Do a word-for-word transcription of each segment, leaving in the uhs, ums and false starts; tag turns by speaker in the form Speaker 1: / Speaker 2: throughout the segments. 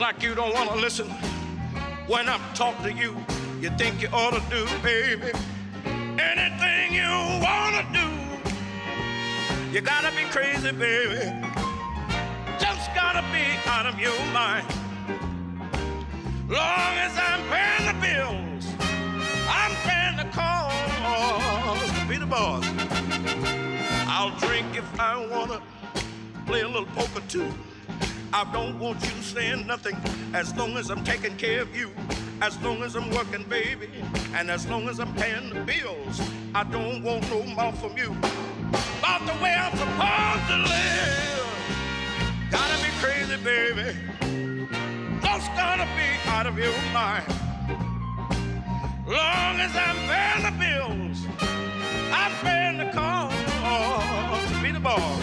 Speaker 1: like you don't want to listen when I'm talking to you. You think you ought to do, baby, anything you want to do. You gotta be crazy, baby. Just gotta be out of your mind. Long as I'm paying the bills, I'm paying the calls to be the boss. I'll drink if I wanna, play a little poker too. I don't want you saying nothing as long as I'm taking care of you. As long as I'm working, baby, and as long as I'm paying the bills, I don't want no more from you. About the way I'm supposed to live. Gotta be crazy, baby. Just gotta be out of your mind. Long as I'm paying the bills, I'm paying the call to be the boss.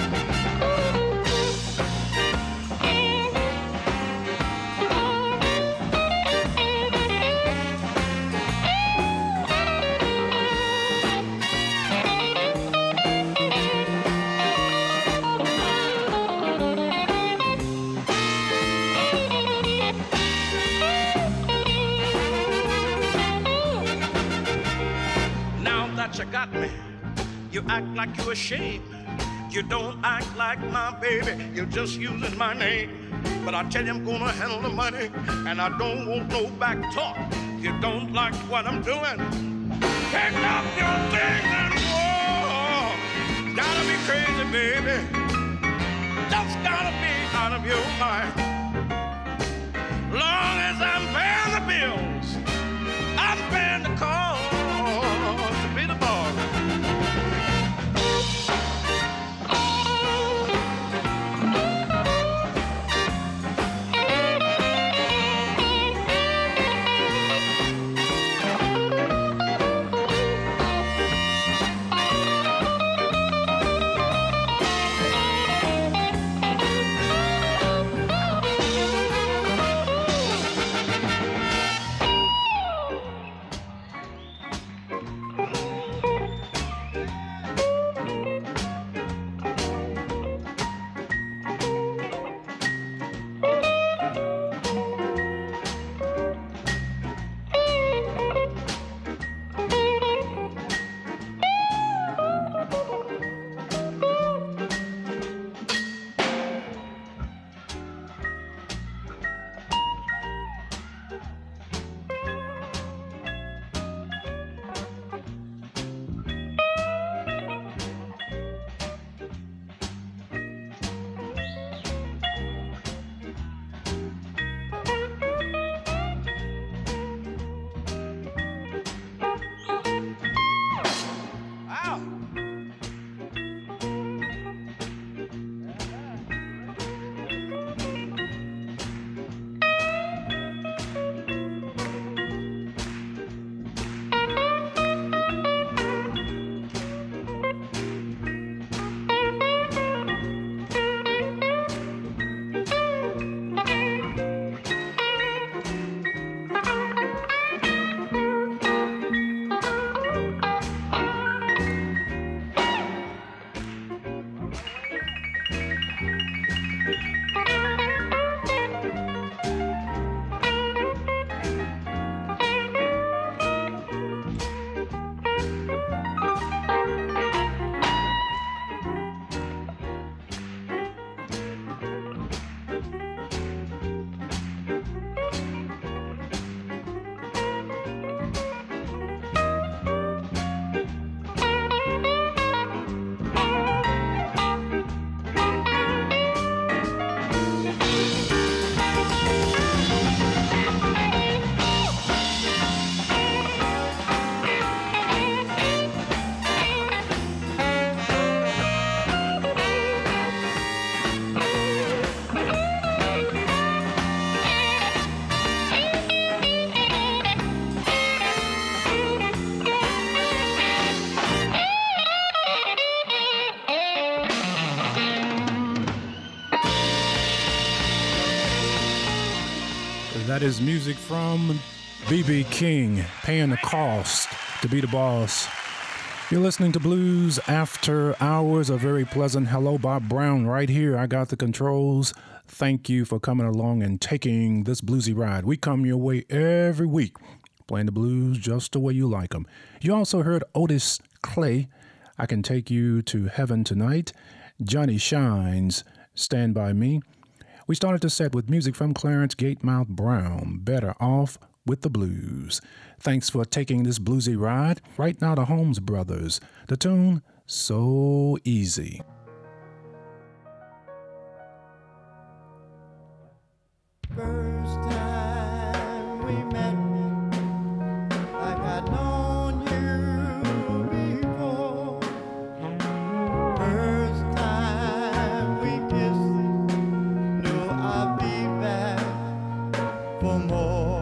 Speaker 1: You got me. You act like you're ashamed. You don't act like my baby. You're just using my name. But I tell you I'm gonna handle the money, and I don't want no back talk. You don't like what I'm doing, pick up your things and walk. Gotta be crazy, baby. Just gotta be out of your mind. Long as I'm paying the bills, I'm paying the call to be the boss.
Speaker 2: That is music from B B King, Paying the Cost to Be the Boss. You're listening to Blues After Hours, a very pleasant hello, Bob Brown, right here. I got the controls. Thank you for coming along and taking this bluesy ride. We come your way every week, playing the blues just the way you like them. You also heard Otis Clay, I Can Take You to Heaven Tonight, Johnny Shines, Stand By Me. We started the set with music from Clarence Gatemouth Brown, Better Off with the Blues. Thanks for taking this bluesy ride. Right now, the Holmes Brothers. The tune, So Easy.
Speaker 3: First time we met, like I'd known you before. First time we kissed, knew I'd be back for more.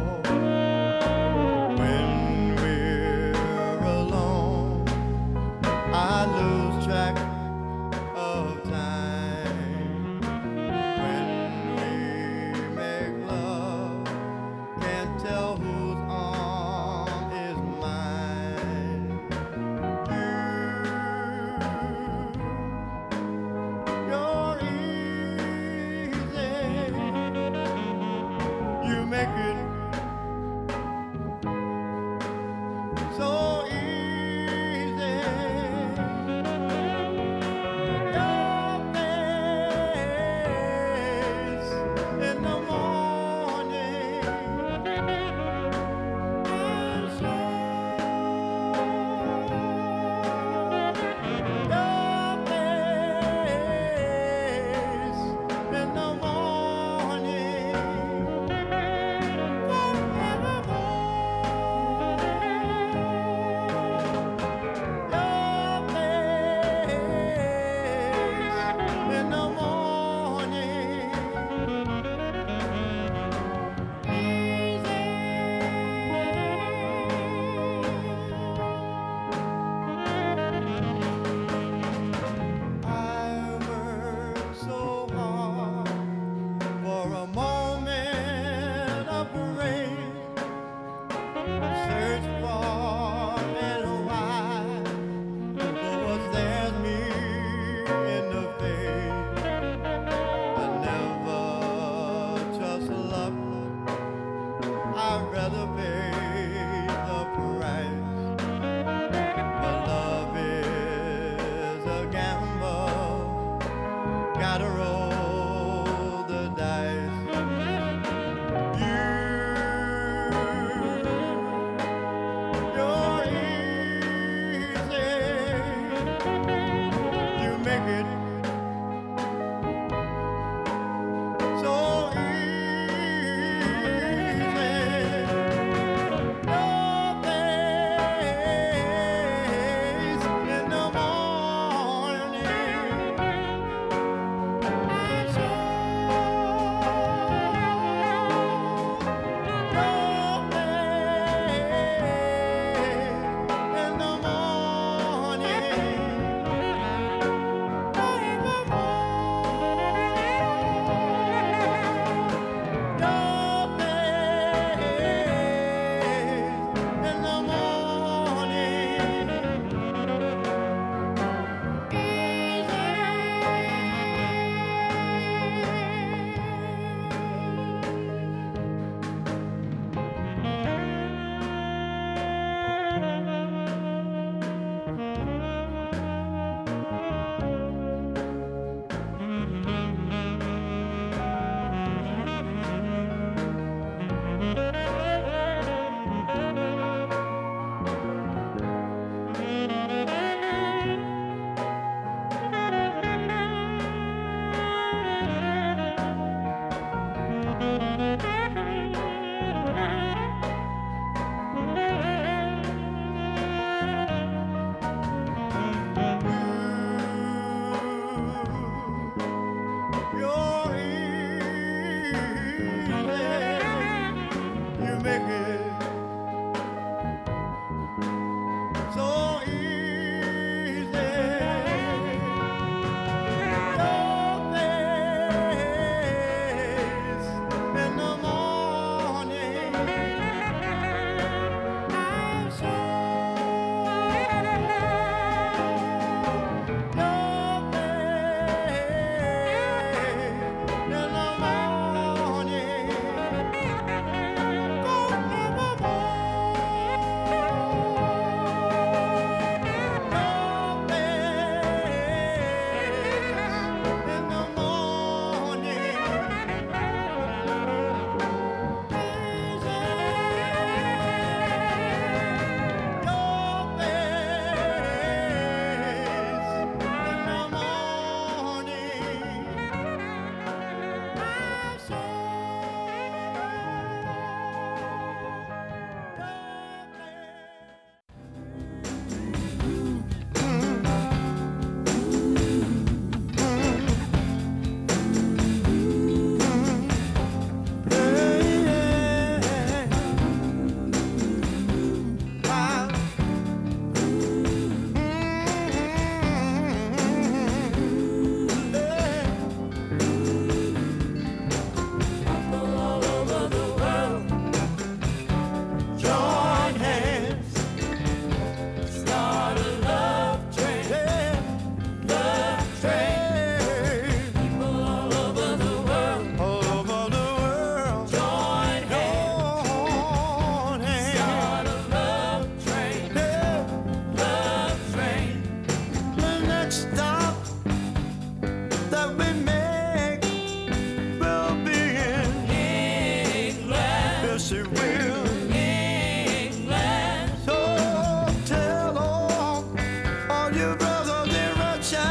Speaker 3: she will.
Speaker 4: England.
Speaker 3: So tell all, all your brothers in Russia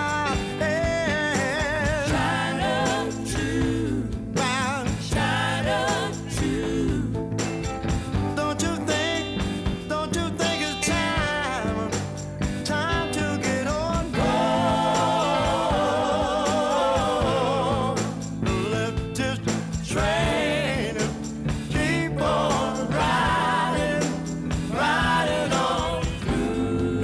Speaker 3: and
Speaker 4: China too.
Speaker 3: round.
Speaker 4: China too.
Speaker 3: Don't you think, don't you think it's time, time to get on board? Let this train keep on riding, riding on through.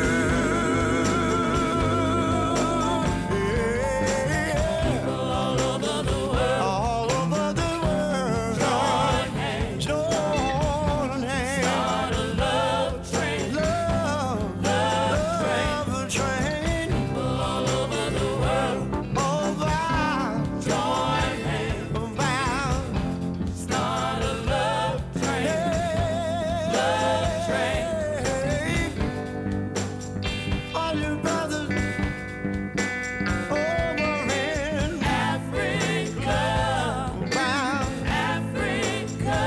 Speaker 3: Yeah.
Speaker 4: All over the world.
Speaker 3: All over the world,
Speaker 4: Join hands.
Speaker 3: join hands.
Speaker 4: Start a love train.
Speaker 3: Love, love the train
Speaker 4: All over the world.
Speaker 3: over,
Speaker 4: Join hands.
Speaker 3: over.
Speaker 4: Start a love train. Love train.
Speaker 3: All your brothers over in
Speaker 4: Africa.
Speaker 3: round.
Speaker 4: Africa.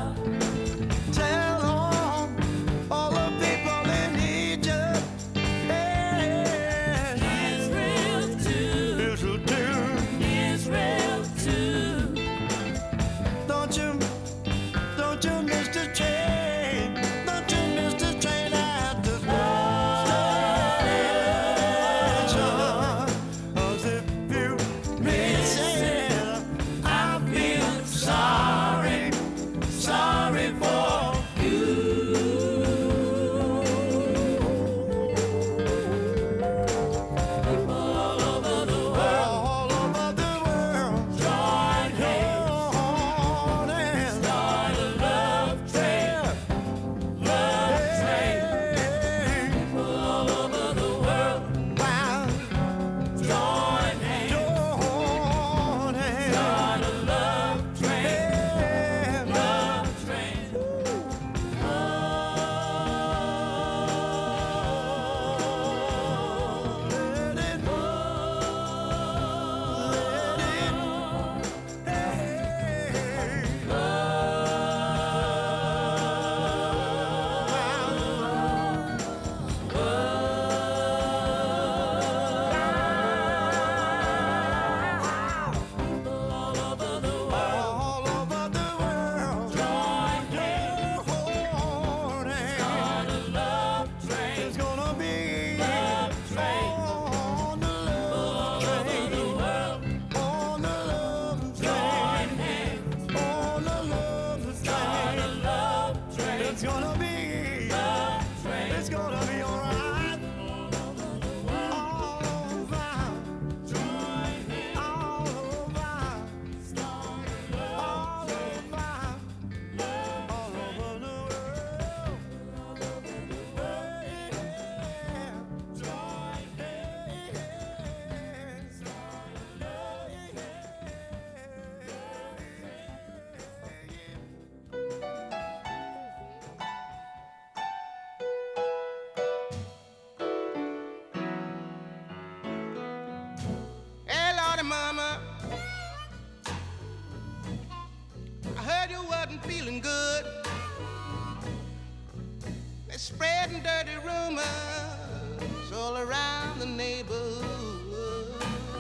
Speaker 3: Tell all, all the people in Egypt, yeah,
Speaker 4: Israel too.
Speaker 3: Israel too.
Speaker 4: Israel too.
Speaker 3: Don't you, don't you miss the train? Don't you miss the train at the station? 'Cause if you miss it,
Speaker 4: I feel sorry, sorry for you. People all over the world.
Speaker 3: all over the world,
Speaker 4: Join hands.
Speaker 3: on and
Speaker 4: Start a love train. Love train. People all over the world.
Speaker 3: round,
Speaker 4: Join hands.
Speaker 3: on and
Speaker 4: Start a love train.
Speaker 3: yeah.
Speaker 4: Love train.
Speaker 3: Let it go, let it, hey.
Speaker 4: All over the world.
Speaker 3: All over the world,
Speaker 4: Join hands.
Speaker 3: on and
Speaker 4: Start a love train.
Speaker 3: it's gonna be
Speaker 4: Love train.
Speaker 3: on the love
Speaker 4: All over
Speaker 3: train,
Speaker 4: the world.
Speaker 3: on the love
Speaker 4: Join
Speaker 3: train,
Speaker 4: hands.
Speaker 3: on the love
Speaker 4: Start
Speaker 3: train.
Speaker 4: a love train.
Speaker 3: It's gonna be,
Speaker 4: Love train.
Speaker 3: it's gonna be alright. All over,
Speaker 4: Join hands.
Speaker 3: all over,
Speaker 4: Start a love
Speaker 3: all over, all over the world. Hey, yeah.
Speaker 4: Join hands.
Speaker 1: Hey, Lordy, Mama, I heard you wasn't feeling good. They're spreading dirty rumors all around the neighborhood.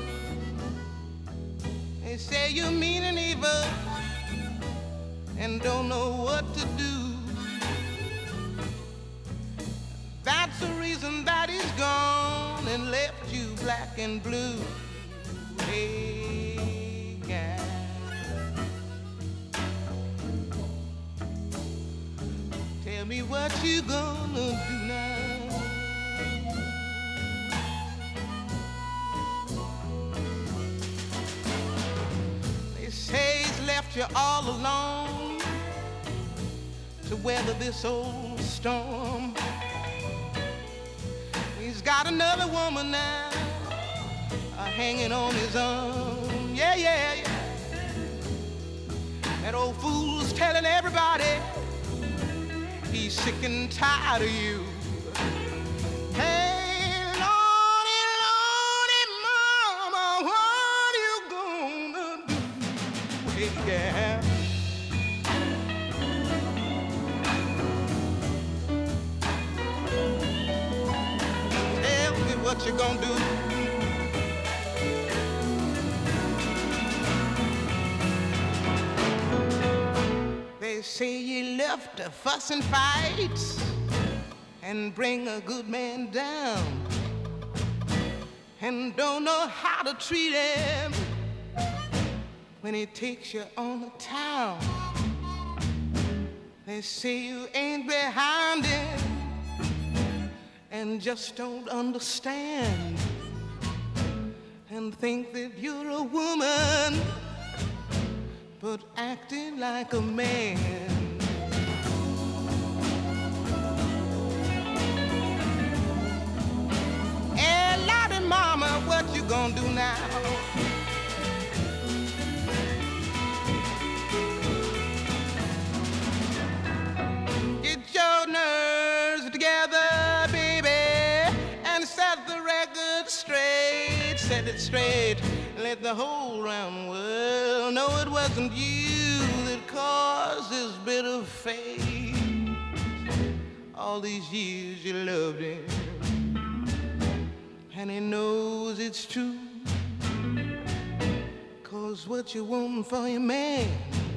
Speaker 1: They say you mean and evil and don't know what to do. That's the reason that he's gone and left you black and blue. Hey, gal. Tell me what you gonna do now. They say he's left you all alone to weather this old storm. He's got another woman now, uh, hanging on his arm. Yeah, yeah, yeah. That old fool's telling everybody he's sick and tired of you. Hey, Lordy, Lordy, Mama, what you gonna do? Hey, yeah.
Speaker 5: what you gonna do? They say you left to fuss and fight and bring a good man down and don't know how to treat him when he takes you on the town. They say you ain't behind him and just don't understand and think that you're a woman but acting like a man. Hey, Lottie Mama, what you gonna do now? Get your nerves together, baby, and set the record straight, set it straight. Let the whole round world know it wasn't you that caused this bitter fate. All these years you loved him, and he knows it's true. 'Cause what you want for your man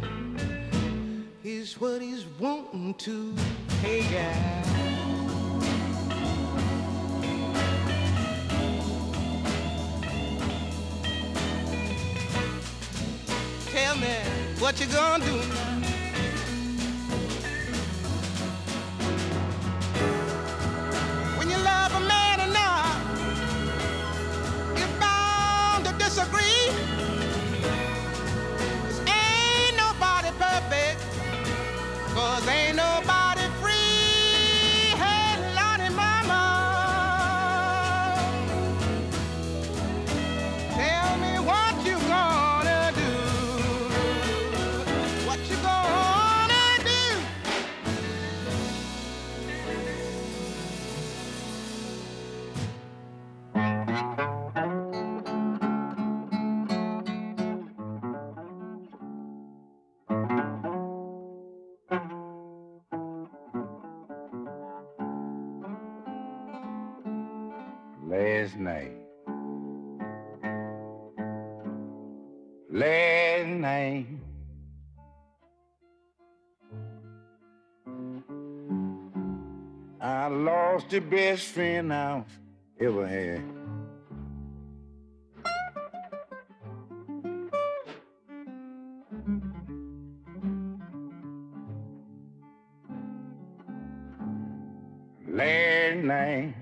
Speaker 5: is what he's wanting to. Hey, guy. Tell me what you gonna do now. When you love a man enough, you're bound to disagree. 'Cause ain't nobody perfect, 'cause ain't nobody free. Hey, Lottie Mama, tell me what you gonna do. What you gonna do?
Speaker 6: Last night, last night, I lost the best friend I've ever had. Last night,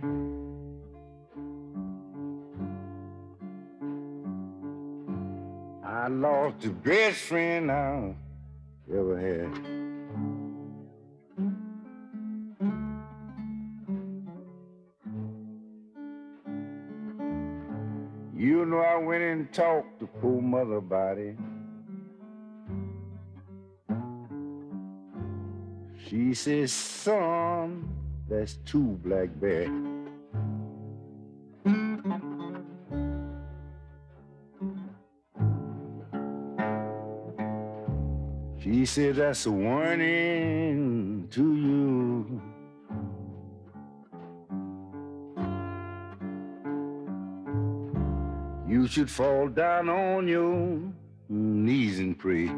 Speaker 6: I lost the best friend I've ever had. You know, I went and talked to poor mother about it. She says, son, that's two black bears. She said, that's a warning to you. You should fall down on your knees and pray.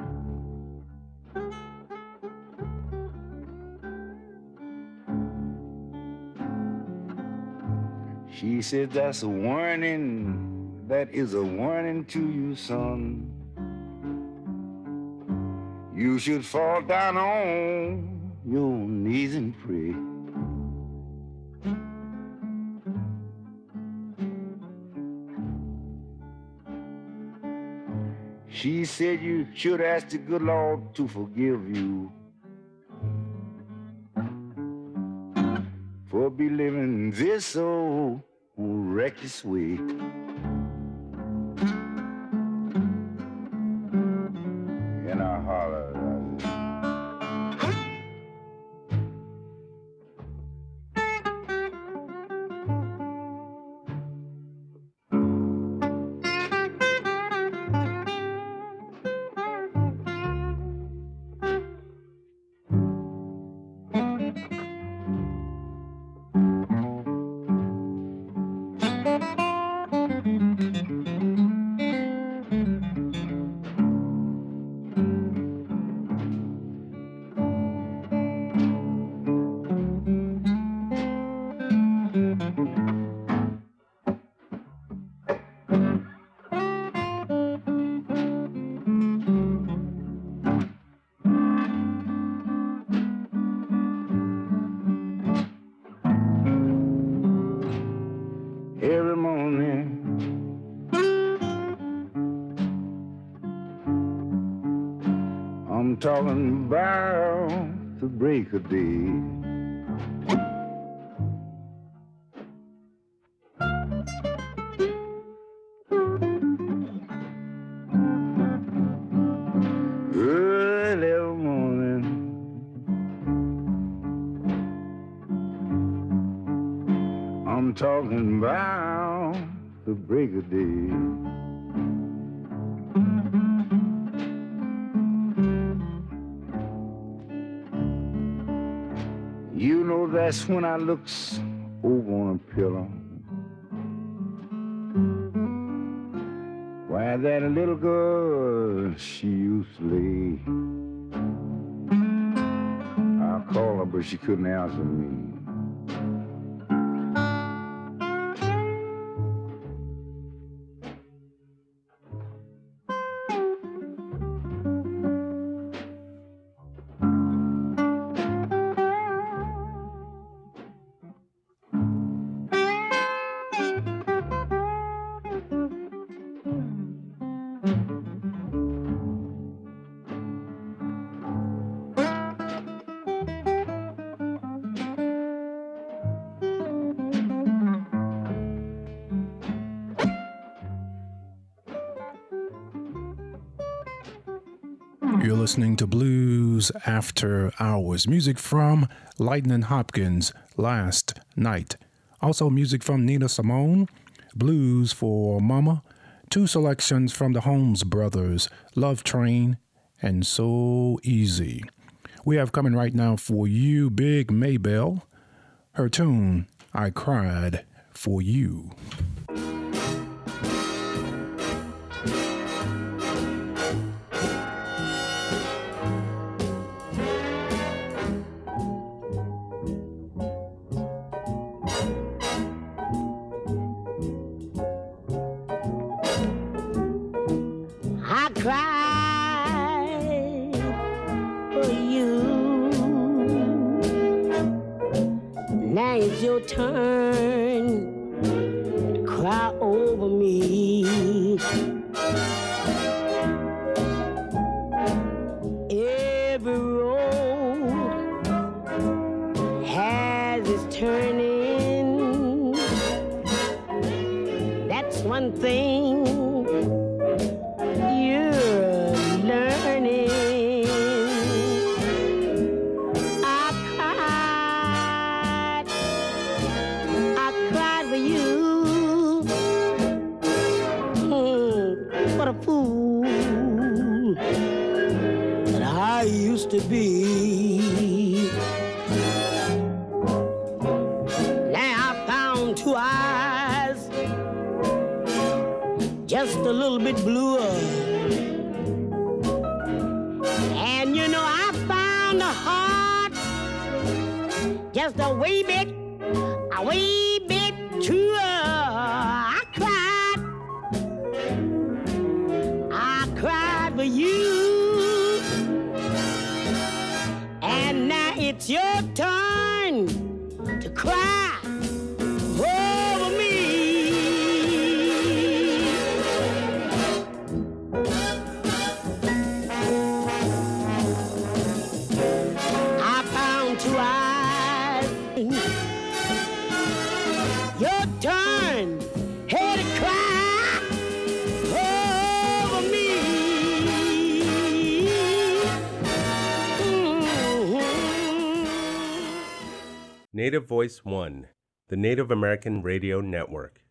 Speaker 6: She said, that's a warning, that is a warning to you, son. You should fall down on your knees and pray. She said you should ask the good Lord to forgive you for be living this old reckless way. And I hollered, talking about the break of day. Early morning, I'm talking about the break of day. You know that's when I looks over on a pillow. Why that little girl she used to lay. I called her but she couldn't answer me.
Speaker 2: You're listening to Blues After Hours. Music from Lightning Hopkins, Last Night. Also music from Nina Simone, Blues for Mama. Two selections from the Holmes Brothers, Love Train and So Easy. We have coming right now for you Big Maybelle. Her tune, I Cried for You.
Speaker 7: Your turn to cry over me. Every road has its turning. That's one thing you're learning. To be. Now I found two eyes just a little bit bluer, and you know I found a heart just a wee bit, a wee bit truer. I cried, I cried for you. It's your turn to cry over me. I found two eyes. Your turn, here to cry over me.
Speaker 8: Native Voice One, the Native American Radio Network.